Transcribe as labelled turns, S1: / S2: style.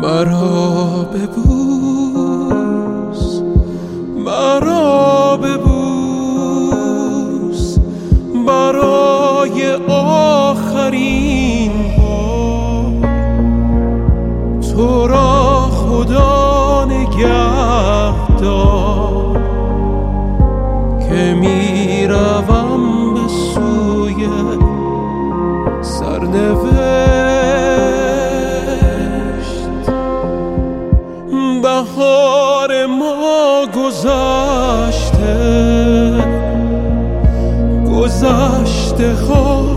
S1: مرا ببوس، مرا ببوس برای آخرین بار. تو را خدا نگهدار که میروم به سوی سرنوشت. بهار ما گذشته، گذشته ها